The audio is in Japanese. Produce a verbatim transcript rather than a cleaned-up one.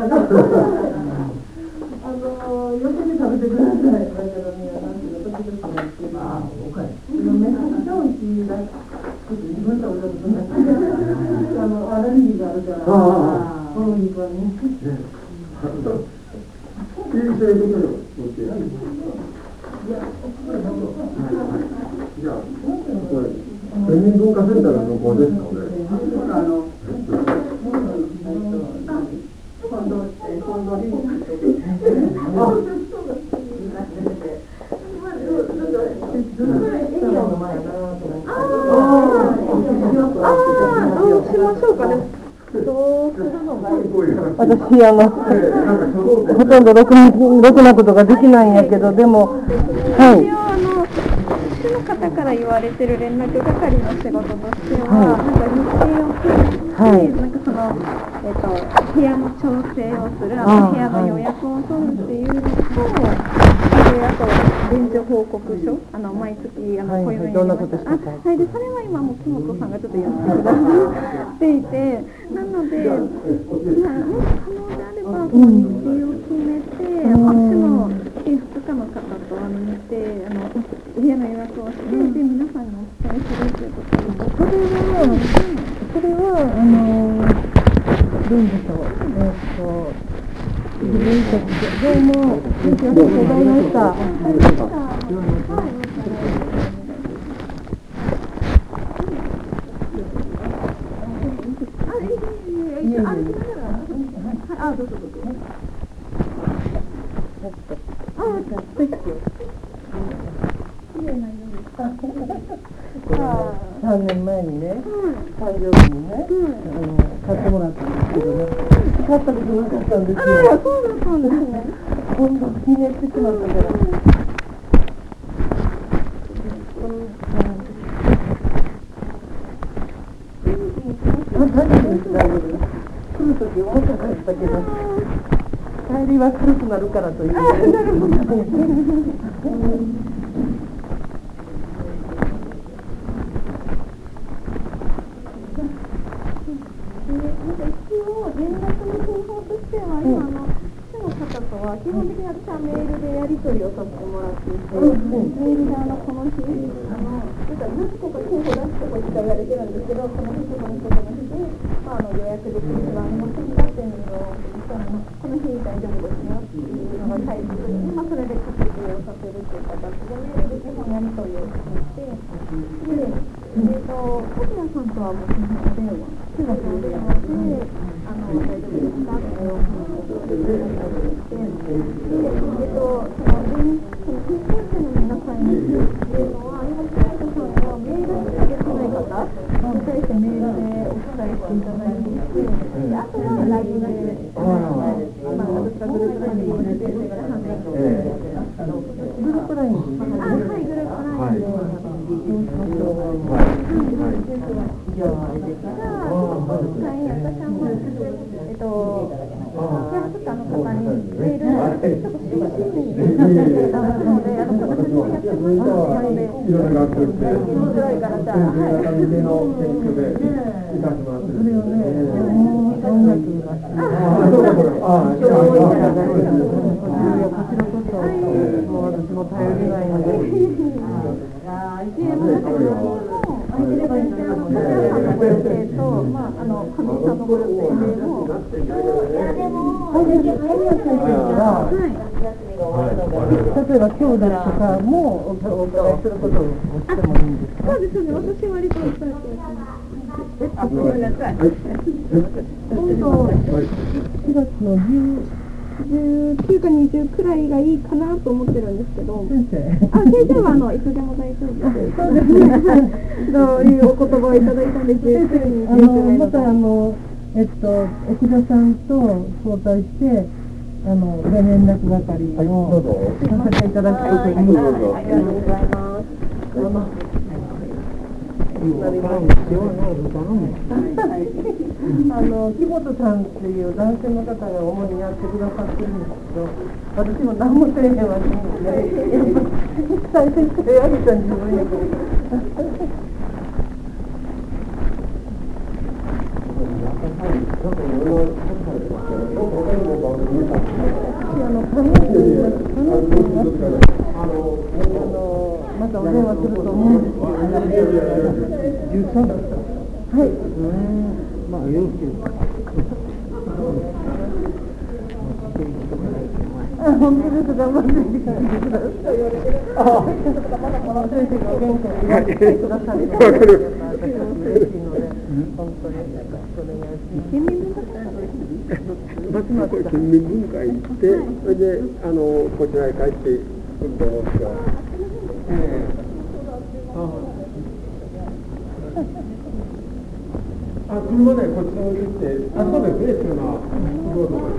の寄せて食べてください。だけどね、なんていうの、時々やって、ああ、おかい。めちゃくちゃ美味しいだ。ちょっと自分でお料理するんだけど、あのアレルギーがあるから、この肉はね。いい人できるよ。いや、これほど。じゃあ、これ県民文化センターの情報ですか、これ。あの、今度、今度に。 私あのほとんどろくなことができないんやけど、でもはいあの市の方から言われてる連絡係の仕事としては、なんか日程を組んで、はい、なんかその、えー、と部屋の調整をする、あの部屋の予約を取るっていうのと、あと現状報告書、あの毎月あのこういうのやりました。あ、はい、でそれは今も木本さんがちょっとやってくださっていて、なので、まあ、もし可能であれば、その日程を決めて、あの市の建築家の方と見て、あの部屋の予約をして、で皆さんにお伝えするということで、 それは、それはあのどうでしょう、えっと自分たちで、どうも、ありがとうございました。 あ、どうぞどうぞ。あ、素敵よ。綺麗な色ですか。 さんねんまえにね、誕生日にね、あの買ってもらったんですけどね、買ったことなかったんですよ。 あら、そうだったんですね。 今度気に入ってしまったから。大丈夫です、大丈夫です。来るとき重たかったけど、帰りは軽くなるからという。あ、なるほど。 基本的に私はメールでやり取りをさせてもらっていて、メールであのこの日、あの何個か候補出すとこって言われてるんですけど、この日この日この日で、まあ、あの予約できる番号的だっていうのをこの日大丈夫ですよっていうのが書いてくるので、まあ、それで確認をさせるという形でメールで基本やり取りをしていて、で、えっと小宮さんとはもう基本お電話、手がお電話で、あの大丈夫ですかっていうことでいただいて。えっと、その研究生の皆さんにっていうのは、今、木本さんがメールしかできない方に対してメールでお伝えしていただいていて、であとは ライン で、まあ、私がグループラインで研究生が判断して、 グループラインあ、はい、グループラインで、 じゃあ、あれですか。 はい、私はもう、えっと、キャスターの方にメールをちょっとシーシーになったので、あの、私もやってますので、いろいろ学習して、面白いからじゃあ、はい。 での研究でいたします。 それをね、音楽が、 ああ、そうかそうか。ああ、じゃあ、 こちらこそ、もう私も頼りないので。 アイデレ先生の竹原さんのご予定と、まあ、あの、上地さんのご予定でも、 例えば今日ですとかもお伺いすることをしてもいいんですか？ そうですね、私割とお伝えしてます。えっと、ごめんなさい。 今度しがつのじゅうじゅうくかにじゅうくらいがいいかなと思ってるんですけど、 先生、 あ、先生はあのいつでも大丈夫です。そうですね。どういうお言葉をいただいたんで、じゅうくにあのまたあのえっと奥田さんと相対してあの連絡係をさせていただくことに、 ありがとうございます。 あの木本さんっていう男性の方が主にやってくださってるんですけど、私も何もせえへんわけにね、やっぱ最初からやりたん自分やけど。 なんかいろいろの、神谷と言います。神谷と言います。あの、またお電話すると思うんですけど、じゅうさんだった。はい。まあ、よろしいですか。あ、本当です。頑張ってきたんです。ああ、先生がお元気にいらしてくださると私は嬉しいので、本当にそれが県民文化まずこれ県民文化行って、それであのこちらへ帰ってくると思うんですが、ええ、あ、車でこっちの方に行って、あ、そうですね、それは。